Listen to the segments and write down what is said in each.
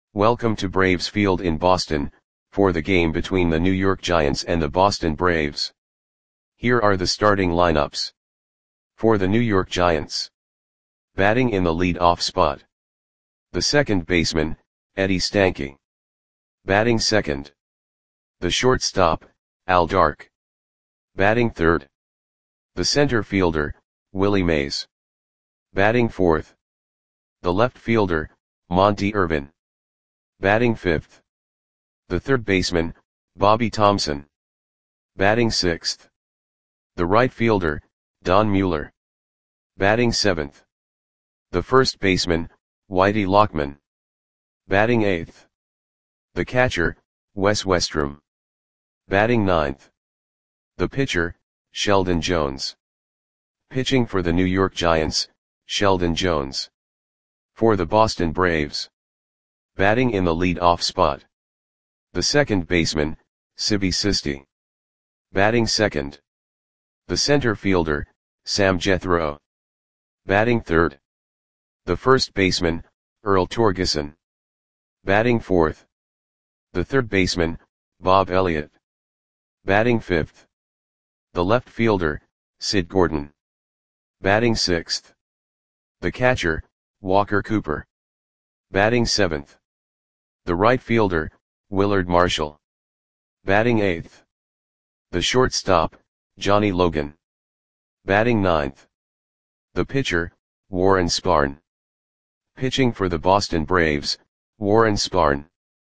Welcome to Braves Field in Boston, for the game between the New York Giants and the Boston Braves. Here are the starting lineups. For the New York Giants. Batting in the lead-off spot. The second baseman, Eddie Stanky. Batting second. The shortstop, Al Dark. Batting third. The center fielder, Willie Mays. Batting fourth. The left fielder, Monty Irvin. Batting fifth. The third baseman, Bobby Thomson. Batting sixth. The right fielder, Don Mueller. Batting seventh. The first baseman, Whitey Lockman. Batting eighth. The catcher, Wes Westrum. Batting ninth. The pitcher, Sheldon Jones. Pitching for the New York Giants, Sheldon Jones. For the Boston Braves. Batting in the lead-off spot. The second baseman, Sibby Sisti. Batting second. The center fielder, Sam Jethro. Batting third. The first baseman, Earl Torgeson. Batting fourth. The third baseman, Bob Elliott. Batting fifth. The left fielder, Sid Gordon. Batting sixth. The catcher, Walker Cooper. Batting seventh. The right fielder, Willard Marshall. Batting eighth. The shortstop, Johnny Logan. Batting ninth. The pitcher, Warren Spahn. Pitching for the Boston Braves, Warren Spahn.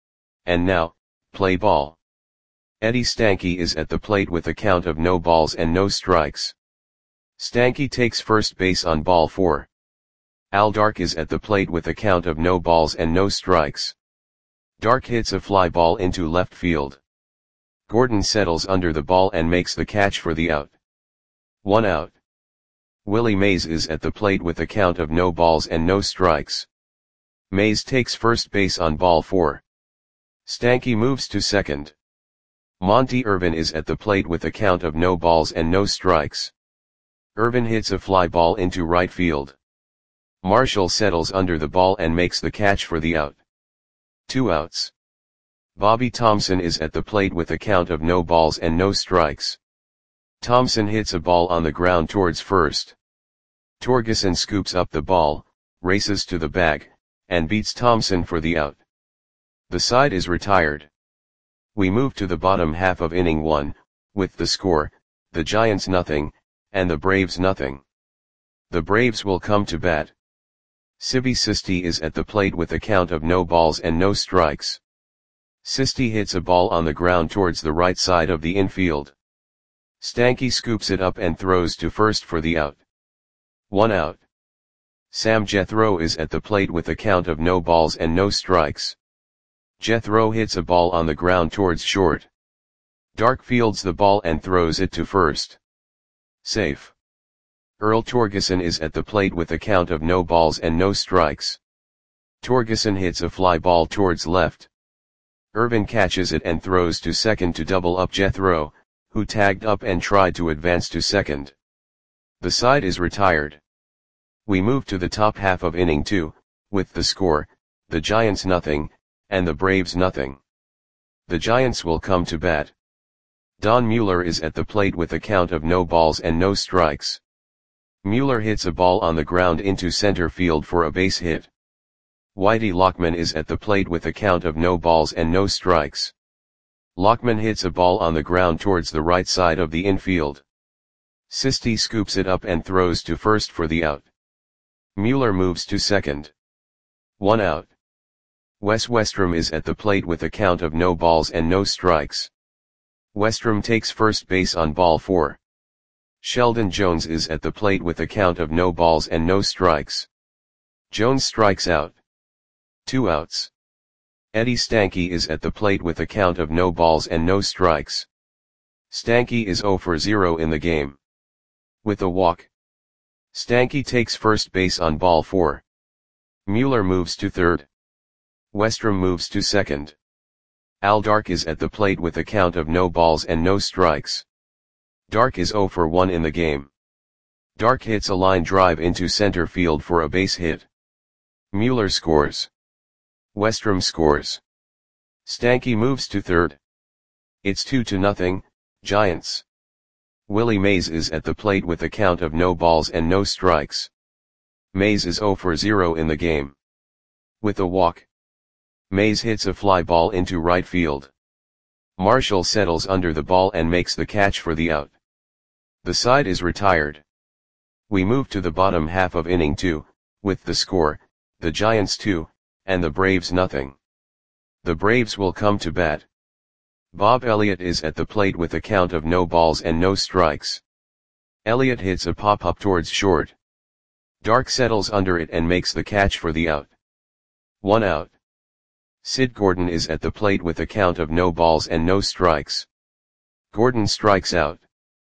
And now, play ball. Eddie Stanky is at the plate with a count of no balls and no strikes. Stanky takes first base on ball 4. Al Dark is at the plate with a count of no balls and no strikes. Dark hits a fly ball into left field. Gordon settles under the ball and makes the catch for the out. 1 out. Willie Mays is at the plate with a count of no balls and no strikes. Mays takes first base on ball 4. Stanky moves to second. Monty Irvin is at the plate with a count of no balls and no strikes. Irvin hits a fly ball into right field. Marshall settles under the ball and makes the catch for the out. 2 outs. Bobby Thomson is at the plate with a count of no balls and no strikes. Thomson hits a ball on the ground towards first. Torgeson scoops up the ball, races to the bag, and beats Thomson for the out. The side is retired. We move to the bottom half of inning 1, with the score, the Giants nothing, and the Braves nothing. The Braves will come to bat. Sibby Sisti is at the plate with a count of no balls and no strikes. Sisti hits a ball on the ground towards the right side of the infield. Stanky scoops it up and throws to first for the out. 1 out. Sam Jethro is at the plate with a count of no balls and no strikes. Jethro hits a ball on the ground towards short. Dark fields the ball and throws it to first. Safe. Earl Torgeson is at the plate with a count of no balls and no strikes. Torgeson hits a fly ball towards left. Irvin catches it and throws to second to double up Jethro, who tagged up and tried to advance to second. The side is retired. We move to the top half of inning 2, with the score, the Giants nothing, and the Braves nothing. The Giants will come to bat. Don Mueller is at the plate with a count of no balls and no strikes. Mueller hits a ball on the ground into center field for a base hit. Whitey Lockman is at the plate with a count of no balls and no strikes. Lockman hits a ball on the ground towards the right side of the infield. Sisti scoops it up and throws to first for the out. Mueller moves to second. 1 out. Wes Westrum is at the plate with a count of no balls and no strikes. Westrum takes first base on ball 4. Sheldon Jones is at the plate with a count of no balls and no strikes. Jones strikes out. 2 outs. Eddie Stanky is at the plate with a count of no balls and no strikes. Stanky is 0 for 0 in the game. With a walk. Stanky takes first base on ball 4. Mueller moves to third. Westrum moves to second. Al Dark is at the plate with a count of no balls and no strikes. Dark is 0 for 1 in the game. Dark hits a line drive into center field for a base hit. Mueller scores. Westrom scores. Stanky moves to third. It's 2-0, Giants. Willie Mays is at the plate with a count of no balls and no strikes. Mays is 0 for 0 in the game. With a walk, Mays hits a fly ball into right field. Marshall settles under the ball and makes the catch for the out. The side is retired. We move to the bottom half of inning 2, with the score, the Giants 2, and the Braves nothing. The Braves will come to bat. Bob Elliott is at the plate with a count of no balls and no strikes. Elliott hits a pop-up towards short. Dark settles under it and makes the catch for the out. 1 out. Sid Gordon is at the plate with a count of no balls and no strikes. Gordon strikes out.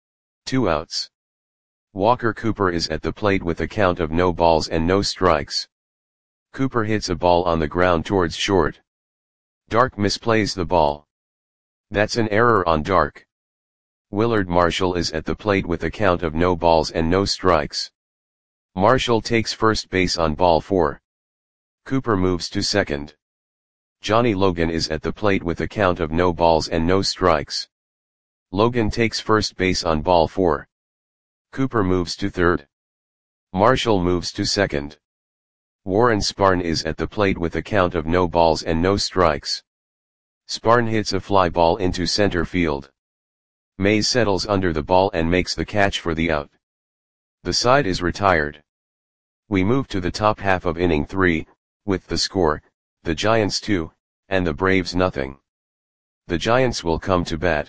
2 outs. Walker Cooper is at the plate with a count of no balls and no strikes. Cooper hits a ball on the ground towards short. Dark misplays the ball. That's an error on Dark. Willard Marshall is at the plate with a count of no balls and no strikes. Marshall takes first base on ball 4. Cooper moves to second. Johnny Logan is at the plate with a count of no balls and no strikes. Logan takes first base on ball 4. Cooper moves to third. Marshall moves to second. Warren Spahn is at the plate with a count of no balls and no strikes. Spahn hits a fly ball into center field. Mays settles under the ball and makes the catch for the out. The side is retired. We move to the top half of inning 3, with the score, the Giants 2, and the Braves nothing. The Giants will come to bat.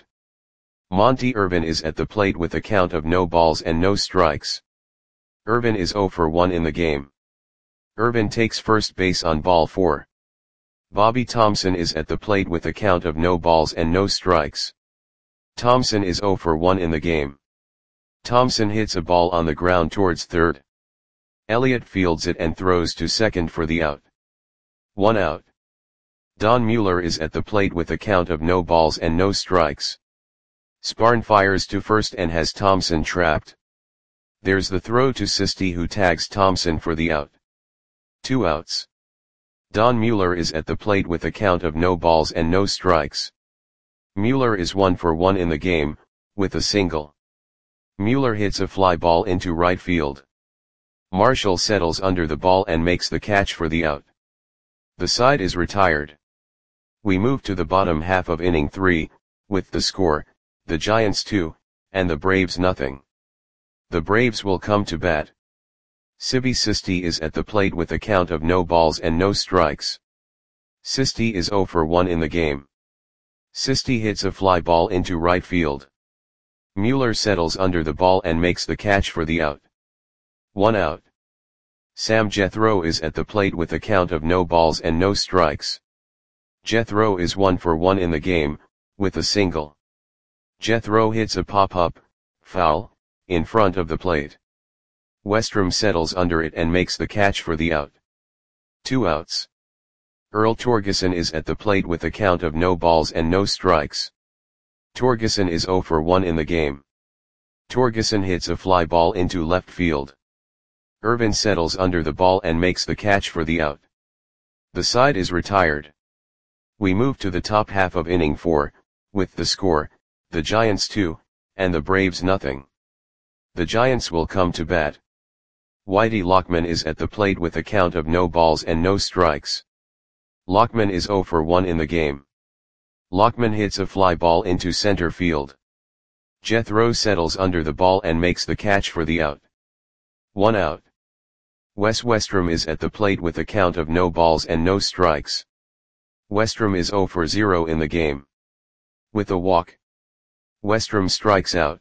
Monty Irvin is at the plate with a count of no balls and no strikes. Irvin is 0 for 1 in the game. Irvin takes first base on ball 4. Bobby Thompson is at the plate with a count of no balls and no strikes. Thompson is 0 for 1 in the game. Thompson hits a ball on the ground towards third. Elliott fields it and throws to second for the out. 1 out. Don Mueller is at the plate with a count of no balls and no strikes. Spahn fires to first and has Thompson trapped. There's the throw to Sisti, who tags Thompson for the out. 2 outs. Don Mueller is at the plate with a count of no balls and no strikes. Mueller is 1 for 1 in the game, with a single. Mueller hits a fly ball into right field. Marshall settles under the ball and makes the catch for the out. The side is retired. We move to the bottom half of inning 3, with the score, the Giants 2, and the Braves nothing. The Braves will come to bat. Sibi Sisti is at the plate with a count of no balls and no strikes. Sisti is 0 for 1 in the game. Sisti hits a fly ball into right field. Mueller settles under the ball and makes the catch for the out. 1 out. Sam Jethro is at the plate with a count of no balls and no strikes. Jethro is 1 for 1 in the game, with a single. Jethro hits a pop-up, foul, in front of the plate. Westrom settles under it and makes the catch for the out. 2 outs. Earl Torgeson is at the plate with a count of no balls and no strikes. Torgeson is 0 for 1 in the game. Torgeson hits a fly ball into left field. Irvin settles under the ball and makes the catch for the out. The side is retired. We move to the top half of inning 4, with the score, the Giants 2, and the Braves nothing. The Giants will come to bat. Whitey Lockman is at the plate with a count of no balls and no strikes. Lockman is 0 for 1 in the game. Lockman hits a fly ball into center field. Jethro settles under the ball and makes the catch for the out. 1 out. Wes Westrom is at the plate with a count of no balls and no strikes. Westrom is 0 for 0 in the game. With a walk, Westrom strikes out.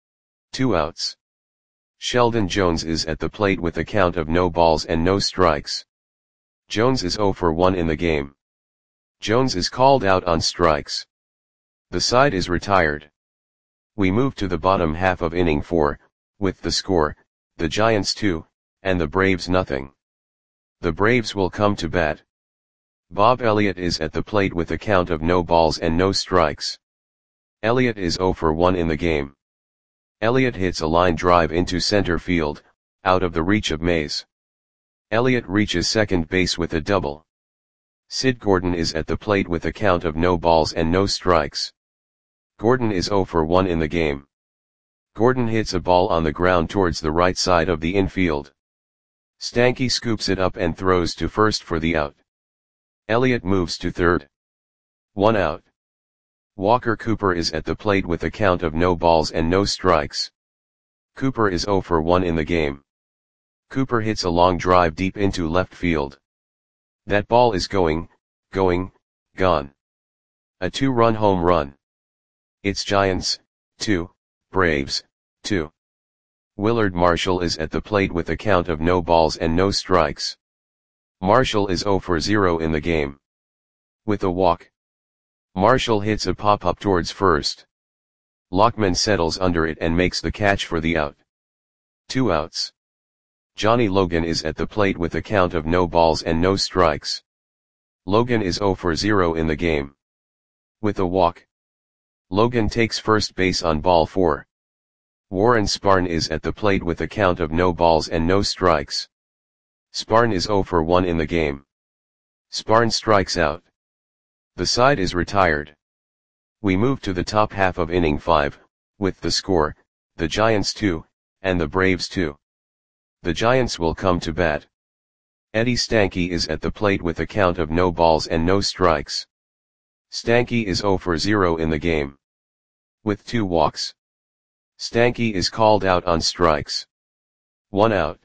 2 outs. Sheldon Jones is at the plate with a count of no balls and no strikes. Jones is 0 for 1 in the game. Jones is called out on strikes. The side is retired. We move to the bottom half of inning 4, with the score, the Giants 2, and the Braves nothing. The Braves will come to bat. Bob Elliott is at the plate with a count of no balls and no strikes. Elliott is 0 for 1 in the game. Elliott hits a line drive into center field, out of the reach of Mays. Elliott reaches second base with a double. Sid Gordon is at the plate with a count of no balls and no strikes. Gordon is 0 for 1 in the game. Gordon hits a ball on the ground towards the right side of the infield. Stanky scoops it up and throws to first for the out. Elliott moves to third. 1 out. Walker Cooper is at the plate with a count of no balls and no strikes. Cooper is 0 for 1 in the game. Cooper hits a long drive deep into left field. That ball is gone. A 2-run home run. It's Giants, 2, Braves, 2. Willard Marshall is at the plate with a count of no balls and no strikes. Marshall is 0 for 0 in the game. With a walk. Marshall hits a pop-up towards first. Lockman settles under it and makes the catch for the out. 2 outs. Johnny Logan is at the plate with a count of no balls and no strikes. Logan is 0 for 0 in the game. With a walk. Logan takes first base on ball 4. Warren Spahn is at the plate with a count of no balls and no strikes. Spahn is 0 for 1 in the game. Spahn strikes out. The side is retired. We move to the top half of inning 5, with the score, the Giants 2, and the Braves 2. The Giants will come to bat. Eddie Stanky is at the plate with a count of no balls and no strikes. Stanky is 0 for 0 in the game. With 2 walks. Stanky is called out on strikes. 1 out.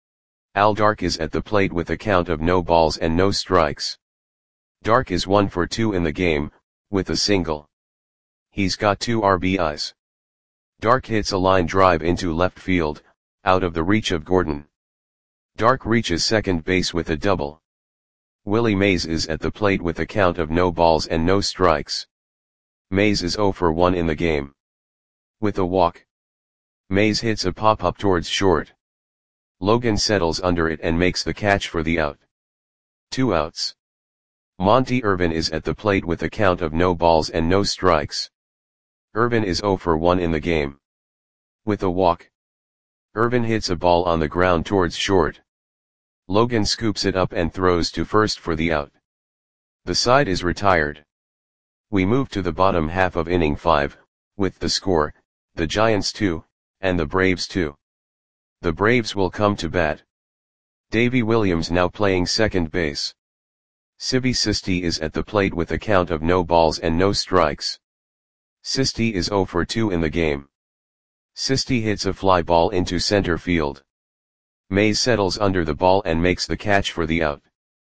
Al Dark is at the plate with a count of no balls and no strikes. Dark is 1 for 2 in the game, with a single. He's got 2 RBIs. Dark hits a line drive into left field, out of the reach of Gordon. Dark reaches second base with a double. Willie Mays is at the plate with a count of no balls and no strikes. Mays is 0 for 1 in the game. With a walk. Mays hits a pop-up towards short. Logan settles under it and makes the catch for the out. 2 outs. Monty Irvin is at the plate with a count of no balls and no strikes. Irvin is 0 for 1 in the game. With a walk. Irvin hits a ball on the ground towards short. Logan scoops it up and throws to first for the out. The side is retired. We move to the bottom half of inning 5, with the score, the Giants 2, and the Braves 2. The Braves will come to bat. Davy Williams now playing second base. Sibby Sisti is at the plate with a count of no balls and no strikes. Sisti is 0 for 2 in the game. Sisti hits a fly ball into center field. Mays settles under the ball and makes the catch for the out.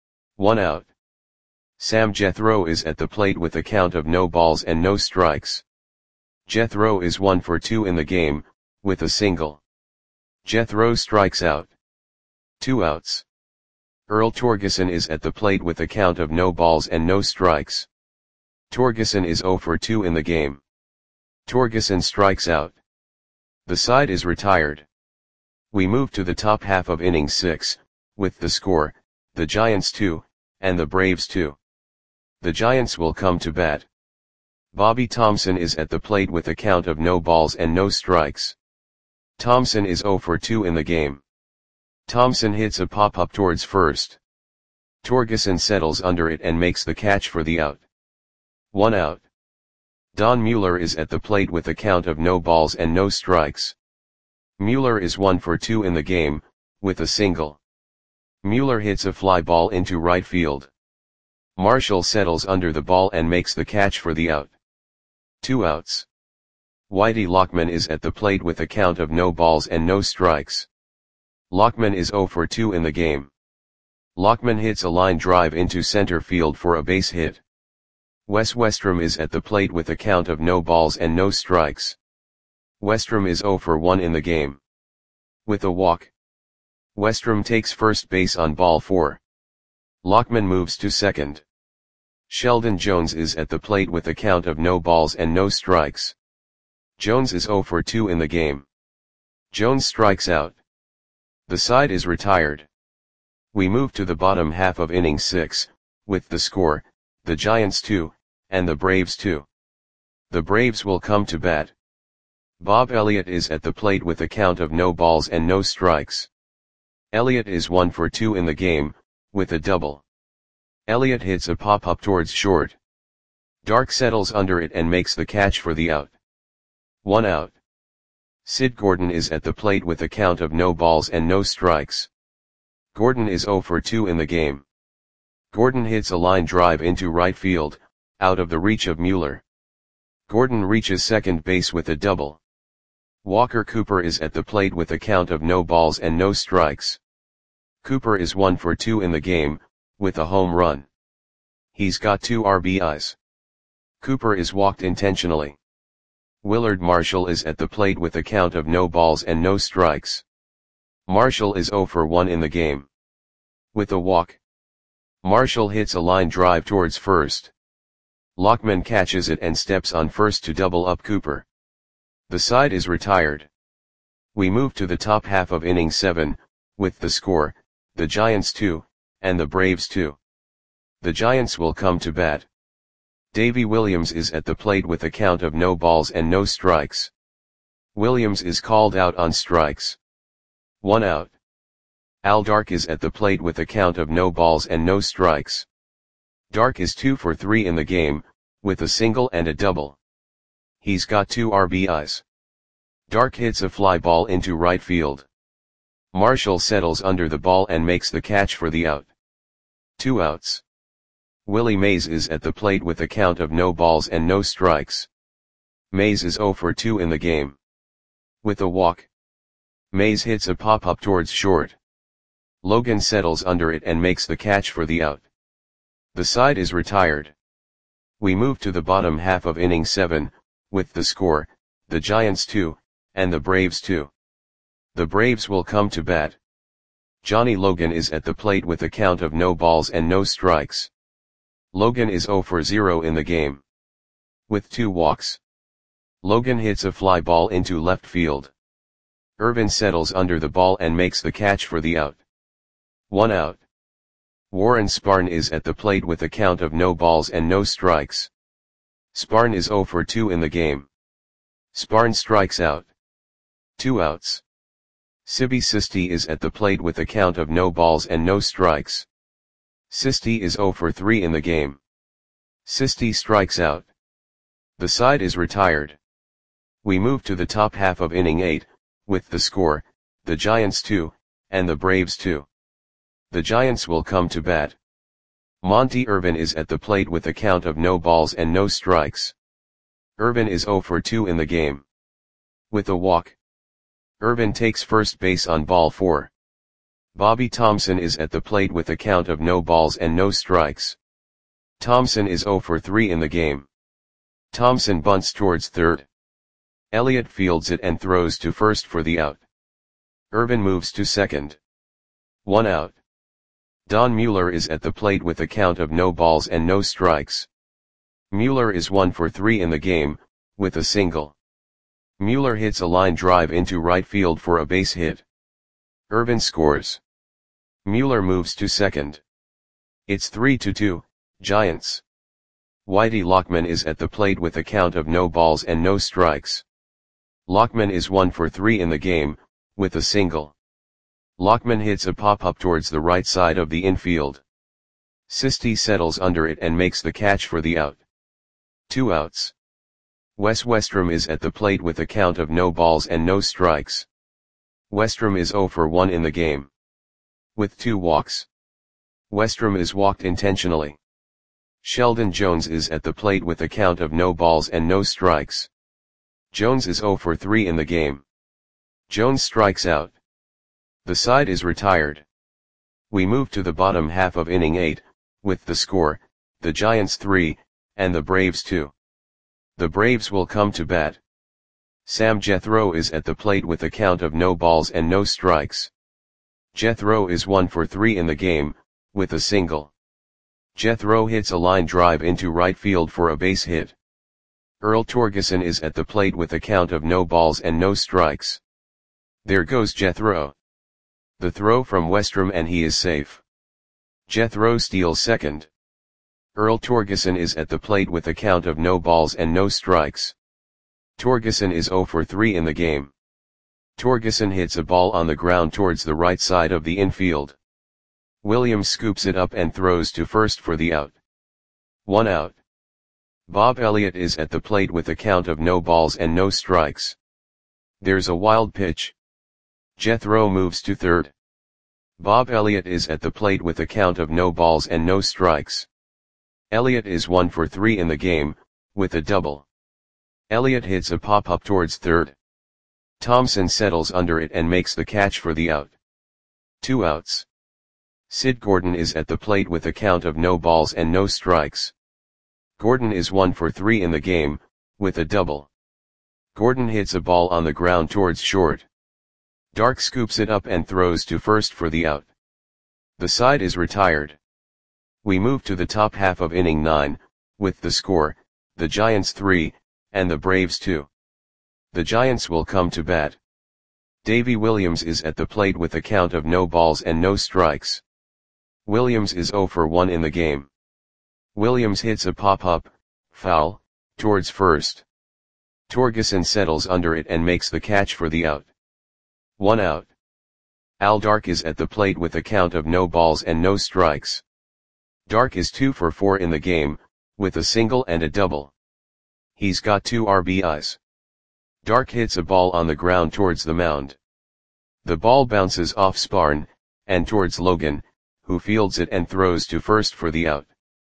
1 out. Sam Jethro is at the plate with a count of no balls and no strikes. Jethro is 1 for 2 in the game, with a single. Jethro strikes out. 2 outs. Earl Torgeson is at the plate with a count of no balls and no strikes. Torgeson is 0 for 2 in the game. Torgeson strikes out. The side is retired. We move to the top half of inning 6, with the score, the Giants 2, and the Braves 2. The Giants will come to bat. Bobby Thompson is at the plate with a count of no balls and no strikes. Thompson is 0 for 2 in the game. Thompson hits a pop-up towards first. Torgeson settles under it and makes the catch for the out. 1 out. Don Mueller is at the plate with a count of no balls and no strikes. Mueller is 1 for 2 in the game, with a single. Mueller hits a fly ball into right field. Marshall settles under the ball and makes the catch for the out. 2 outs. Whitey Lockman is at the plate with a count of no balls and no strikes. Lockman is 0 for 2 in the game. Lockman hits a line drive into center field for a base hit. Wes Westrom is at the plate with a count of no balls and no strikes. Westrom is 0 for 1 in the game. With a walk. Westrom takes first base on ball 4. Lockman moves to second. Sheldon Jones is at the plate with a count of no balls and no strikes. Jones is 0 for 2 in the game. Jones strikes out. The side is retired. We move to the bottom half of inning 6, with the score, the Giants 2, and the Braves 2. The Braves will come to bat. Bob Elliott is at the plate with a count of no balls and no strikes. Elliott is 1 for 2 in the game, with a double. Elliott hits a pop-up towards short. Dark settles under it and makes the catch for the out. 1 out. Sid Gordon is at the plate with a count of no balls and no strikes. Gordon is 0 for 2 in the game. Gordon hits a line drive into right field, out of the reach of Mueller. Gordon reaches second base with a double. Walker Cooper is at the plate with a count of no balls and no strikes. Cooper is 1 for 2 in the game, with a home run. He's got 2 RBIs. Cooper is walked intentionally. Willard Marshall is at the plate with a count of no balls and no strikes. Marshall is 0 for 1 in the game. With a walk. Marshall hits a line drive towards first. Lockman catches it and steps on first to double up Cooper. The side is retired. We move to the top half of inning 7, with the score, the Giants 2, and the Braves 2. The Giants will come to bat. Davy Williams is at the plate with a count of no balls and no strikes. Williams is called out on strikes. 1 out. Al Dark is at the plate with a count of no balls and no strikes. Dark is 2 for 3 in the game, with a single and a double. He's got 2 RBIs. Dark hits a fly ball into right field. Marshall settles under the ball and makes the catch for the out. 2 outs. Willie Mays is at the plate with a count of no balls and no strikes. Mays is 0 for 2 in the game. With a walk. Mays hits a pop-up towards short. Logan settles under it and makes the catch for the out. The side is retired. We move to the bottom half of inning 7, with the score, the Giants 2, and the Braves 2. The Braves will come to bat. Johnny Logan is at the plate with a count of no balls and no strikes. Logan is 0 for 0 in the game. With 2 walks. Logan hits a fly ball into left field. Irvin settles under the ball and makes the catch for the out. 1 out. Warren Sparn is at the plate with a count of no balls and no strikes. Sparn is 0 for 2 in the game. Sparn strikes out. 2 outs. Sibby Sisti is at the plate with a count of no balls and no strikes. Sisti is 0 for 3 in the game. Sisti strikes out. The side is retired. We move to the top half of inning 8, with the score, the Giants 2, and the Braves 2. The Giants will come to bat. Monty Irvin is at the plate with a count of no balls and no strikes. Irvin is 0 for 2 in the game. With a walk. Irvin takes first base on ball 4. Bobby Thompson is at the plate with a count of no balls and no strikes. Thompson is 0 for 3 in the game. Thompson bunts towards third. Elliott fields it and throws to first for the out. Irvin moves to second. 1 out. Don Mueller is at the plate with a count of no balls and no strikes. Mueller is 1 for 3 in the game, with a single. Mueller hits a line drive into right field for a base hit. Irvin scores. Mueller moves to second. It's 3-2, Giants. Whitey Lockman is at the plate with a count of no balls and no strikes. Lockman is 1 for 3 in the game, with a single. Lockman hits a pop-up towards the right side of the infield. Sisti settles under it and makes the catch for the out. 2 outs. Wes Westrom is at the plate with a count of no balls and no strikes. Westrom is 0 for 1 in the game. With 2 walks. Westrom is walked intentionally. Sheldon Jones is at the plate with a count of no balls and no strikes. Jones is 0 for 3 in the game. Jones strikes out. The side is retired. We move to the bottom half of inning 8, with the score, the Giants 3, and the Braves 2. The Braves will come to bat. Sam Jethro is at the plate with a count of no balls and no strikes. Jethro is 1 for 3 in the game, with a single. Jethro hits a line drive into right field for a base hit. Earl Torgeson is at the plate with a count of no balls and no strikes. There goes Jethro. The throw from Westrom and he is safe. Jethro steals second. Earl Torgeson is at the plate with a count of no balls and no strikes. Torgeson is 0 for 3 in the game. Torgeson hits a ball on the ground towards the right side of the infield. Williams scoops it up and throws to first for the out. 1 out. Bob Elliott is at the plate with a count of no balls and no strikes. There's a wild pitch. Jethro moves to third. Bob Elliott is at the plate with a count of no balls and no strikes. Elliott is 1 for 3 in the game, with a double. Elliott hits a pop-up towards third. Thompson settles under it and makes the catch for the out. 2 outs. Sid Gordon is at the plate with a count of no balls and no strikes. Gordon is 1 for 3 in the game, with a double. Gordon hits a ball on the ground towards short. Dark scoops it up and throws to first for the out. The side is retired. We move to the top half of inning 9, with the score, the Giants 3, and the Braves 2. The Giants will come to bat. Davy Williams is at the plate with a count of no balls and no strikes. Williams is 0 for 1 in the game. Williams hits a pop-up, foul, towards first. Torgeson settles under it and makes the catch for the out. 1 out. Al Dark is at the plate with a count of no balls and no strikes. Dark is 2 for 4 in the game, with a single and a double. He's got 2 RBIs. Dark hits a ball on the ground towards the mound. The ball bounces off Sparn, and towards Logan, who fields it and throws to first for the out.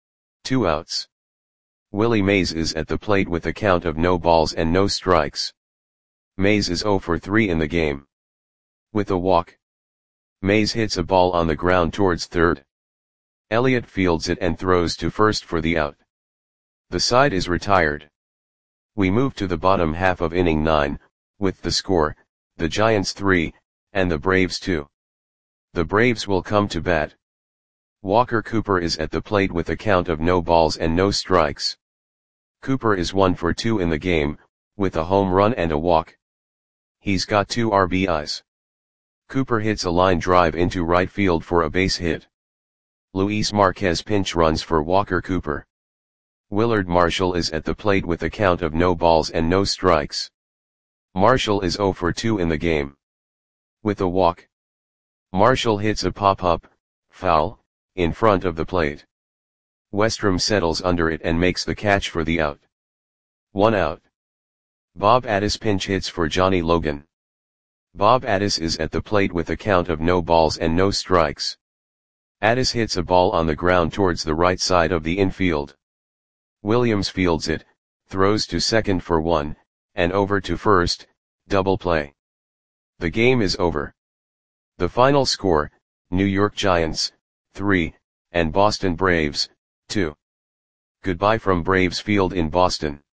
2 outs. Willie Mays is at the plate with a count of no balls and no strikes. Mays is 0 for 3 in the game. With a walk. Mays hits a ball on the ground towards third. Elliott fields it and throws to first for the out. The side is retired. We move to the bottom half of inning 9, with the score, the Giants 3, and the Braves 2. The Braves will come to bat. Walker Cooper is at the plate with a count of no balls and no strikes. Cooper is 1 for 2 in the game, with a home run and a walk. He's got 2 RBIs. Cooper hits a line drive into right field for a base hit. Luis Marquez pinch runs for Walker Cooper. Willard Marshall is at the plate with a count of no balls and no strikes. Marshall is 0 for 2 in the game. With a walk. Marshall hits a pop-up, foul, in front of the plate. Westrom settles under it and makes the catch for the out. 1 out. Bob Addis pinch hits for Johnny Logan. Bob Addis is at the plate with a count of no balls and no strikes. Addis hits a ball on the ground towards the right side of the infield. Williams fields it, throws to second for 1, and over to first, double play. The game is over. The final score, New York Giants, 3, and Boston Braves, 2. Goodbye from Braves Field in Boston.